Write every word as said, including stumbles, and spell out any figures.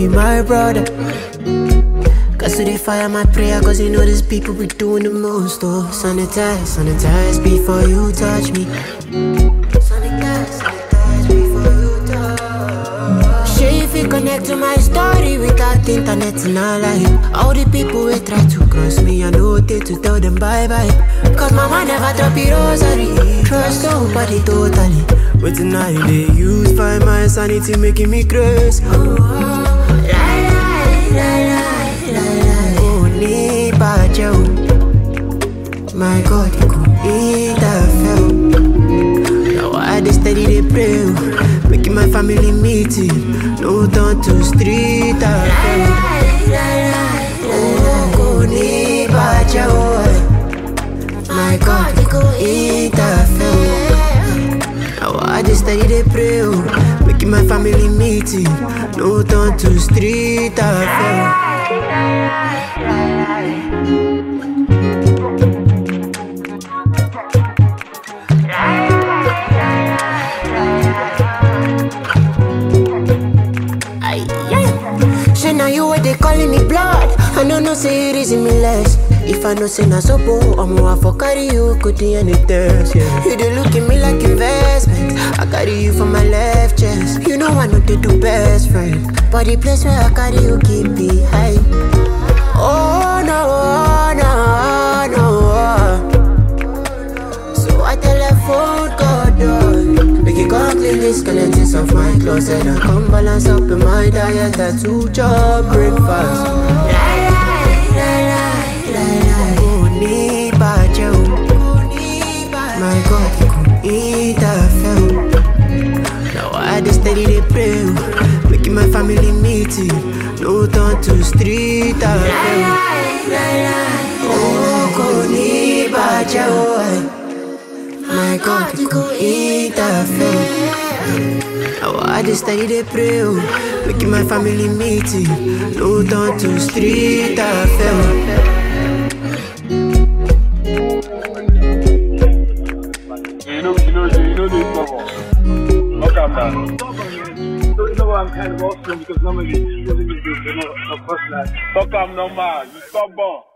be my brother. Cause to the fire my prayer, cause you know these people be doing the most. Oh, sanitize, sanitize before you touch me. Sanitize, sanitize before you touch. Sure if you connect to my story without internet in our life. All the people will try to cross me, I know they to tell them bye bye. Cause mama never drop the rosary. Trust nobody totally. But tonight they use find my sanity making me crazy. Oh, oh. Lie, lie, lie, lie, lie. Only bad you. My God, you could eat that fell. Now I just steady they pray. Making my family meeting. No turn to street I fell. Oh, only bad you. My God, you could eat that fell. Now I just steady they pray. Making my family meeting. No turn to street I fell. Say now you what they calling me blood. I know no say it is in me less. If I know say na sopo, I'm more for carry you, could do anything. Yeah. You dey look at me like investment. I carry you for my left chest. You know I know they do best friend, but the place where I carry you keep me high. Oh no, oh, no, oh, no. So I telephone God, oh. Make you come clean the skeletons of my closet and come balance up in my diet. That's two job breakfast. Lie, lie, lie, lie, lie, lie. Only bad you. My God, you could eat that fell. Now I just steady they pray. Making my family meeting. No turn to street I fell. Oh, only bad you. My God, you could eat that fell. Now I just steady they pray. Making my family meeting. No turn to street I fell. You know, you know, you know this bubble. Look at that. So you know why I'm kind of awesome because normally you know, of course, like, fuck, I'm normal. You stubborn.